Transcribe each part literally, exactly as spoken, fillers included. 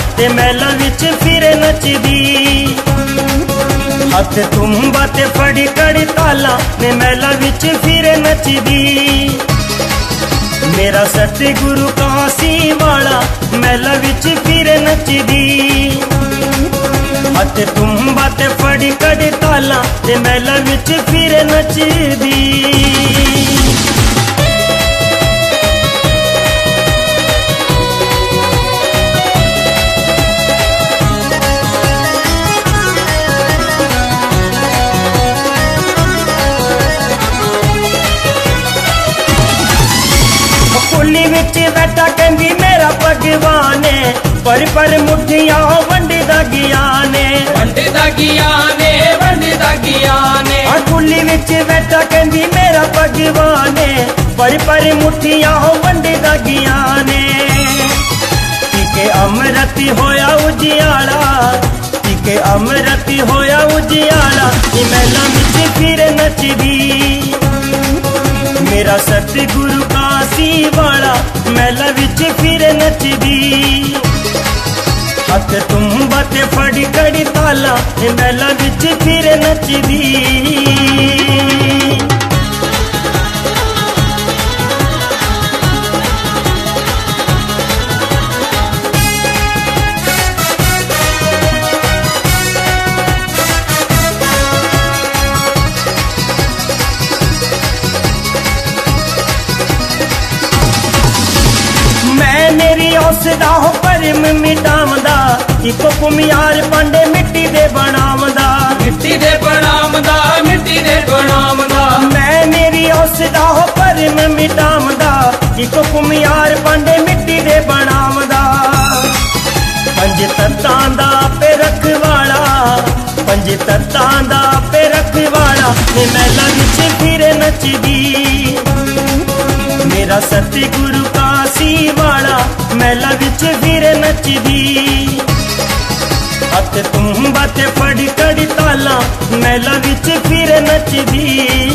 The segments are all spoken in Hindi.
ते महला विच फिर नचदी। हथ तुम्बा ते फड़ी कड़ी ताला ते महला विच फिर नचदी। मेरा सतगुरु कासी वाला महला विच फिर नचदी। हथ तुम्बा ते फड़ी कड़ी ताला ते महला विच फिर नचदी। कुली विच बैठा कहंदी मेरा भगवान है, पर पर मुठियां वंडदा ज्ञान है, वंडदा ज्ञान है, वंडदा ज्ञान है। कुली विच बैठा कहंदी मेरा भगवान है, पर पर मुठियां वंडदा ज्ञान है। के अमृत होया उजियाला, के अमृत होया उजियाला, महला विच फिर नचदी। मेरा सतगुरु कासी वाला महला विच फिर नचदी। हथ तुम्बा ते फड़ी कड़ी ताला महला विच फिर नचदी। उसदा हो परम मिटावदा, इको कुमियार पांडे मिट्टी दे बनावदा, मिट्टी दे बनावदा, मिट्टी दे बनावदा। मैं मेरी उसदा हो परम मिटावदा, इको कुमियार पांडे मिट्टी दे बनावदा। पंज तत्तां दा पे रखवाला, पंज तत्तां दा पे रखवाला, महला विच फिर नचदी। मेरा सतगुरु कासी वाला महला विच फिर नचदी। हथ तुम्बा ते फड़ी कड़ी ताला महला विच फिर नचदी।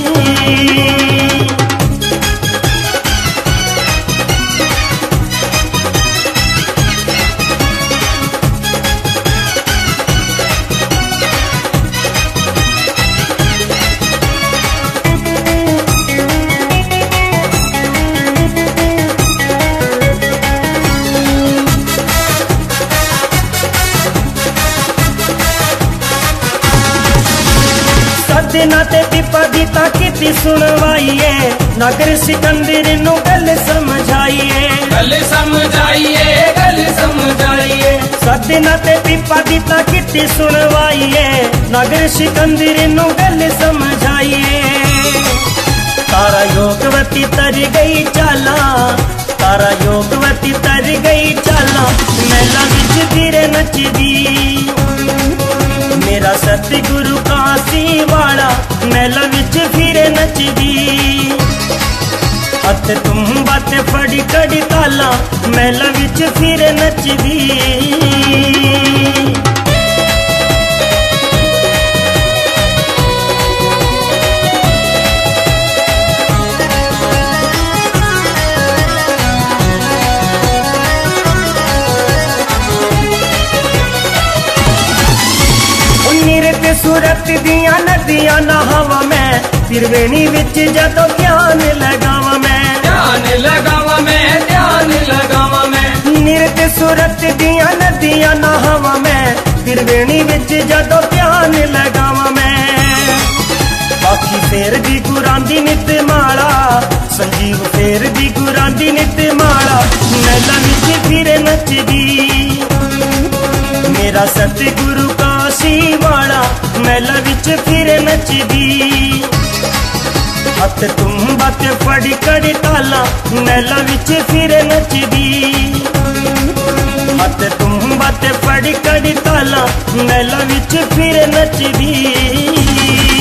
दिना ते पिपा दी ताकीती सुनवाइए, नगर सिकंदर नू गल समझाइए, गल समझाइए, गल समझाइए। सदिना ते पिपा दी ताकीती सुनवाइए, नगर सिकंदर नू गल समझाइए। तारा योगवती तर गई चाला, तारा योगवती तर गई चाला, महला विच फिर नचदी। मेरा सतगुरु कासी वाला महला विच फिर नचदी। हथ तुम्बा ते फड़ी कड़ी ताला महला विच फिर नचदी। सूरत दिया नदियां नहावा मैं, त्रिवेणी विच जदों ध्यान लगावा मैं, ध्यान लगावा मैं, ध्यान लगावा मैं। निरत सूरत दिया नदियां नहावा मैं, त्रिवेणी विच जदों ध्यान लगावा मैं। बाकी फेर दी गुरां दी नित माला, संजीव फेर दी गुरां दी नित माला, महला विच फिर नचदी। मेरा सतगुरु कासी वाला महला विच फिर नचदी। हथ तुम्बा ते फड़ी कड़ी ताला महला विच फिर नचदी। हथ तुम्बा ते फड़ी कड़ी ताला महला विच फिर नचदी।